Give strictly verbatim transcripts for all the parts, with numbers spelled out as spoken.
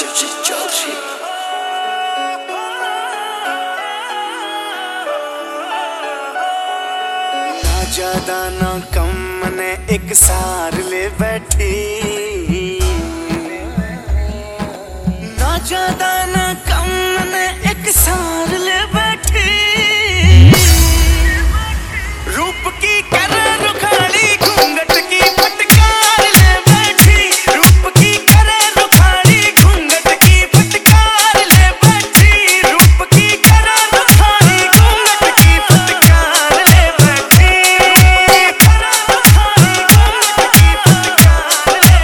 ना ज्यादा ना कम ने एक सार ले बैठी, ना ज्यादा ना कम ने एक सार ले बैठी। रूप की कर रुखाड़ी घूंघट की फटकार ले बैठी, रूप की कर रुखाड़ी घूंघट की फटकार ले बैठी, रूप की कर रुखाड़ी घूंघट की फटकार ले बैठी, कर रुखाड़ी घूंघट की फटकार ले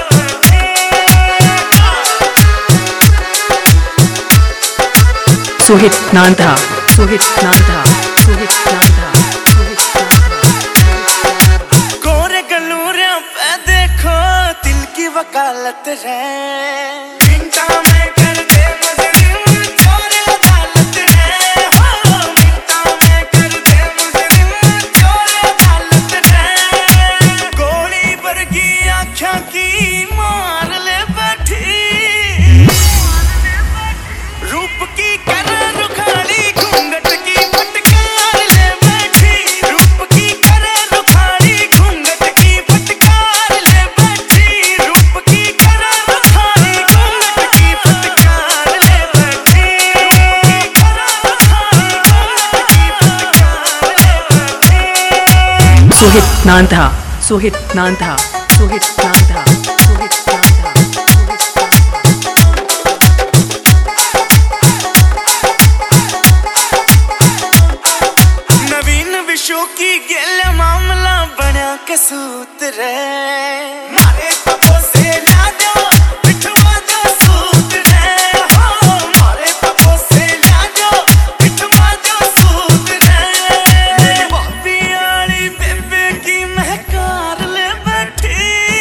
बैठी। Suhit Nanda, Suhit Nanda, Suhit Nanda, Suhit Nanda। गोरे गलूरियां पे देखो दिल की वकालत है, मिनटा में कर दे मुजरिम चोर अदालत है, हो मिनटा में कर दे मुजरिम चोर अदालत है। गोली वर्गी आँखों की मार ले बैठी, रूप की कर रुखाड़ी घूंघट की फटकार ले बैठी, रूप की कर रुखाड़ी घूंघट की फटकार ले बैठी, रूप की कर रुखाड़ी घूंघट की फटकार ले बैठी, कर रुखाड़ी घूंघट की फटकार ले बैठी। Suhit Nanda, Suhit Nanda, Suhit Nanda, Suhit Nanda, Suhit Nanda। नवीन विशु की गेल मामला बना कसूत रे, मारे पप्पो से ला दो बिठवा दो सूत रे, हो मारे पप्पो से ला दो बिठवा दो सूत रे। मेरी बॉबी आली बेबे की महकार ले बैठी,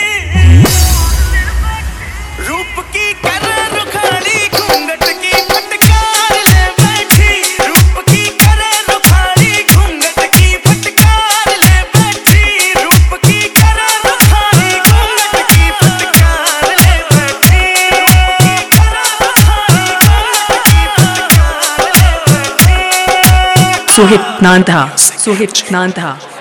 रूप की कर रुखाड़ी घूंघट की फटकार ले बैठी, रूप की कर रुखाड़ी घूंघट की फटकार ले बैठी, रूप की कर रुखाड़ी घूंघट की फटकार ले बैठी, कर रुखाड़ी घूंघट की फटकार ले बैठी। Suhit Nanda, Suhit Nanda,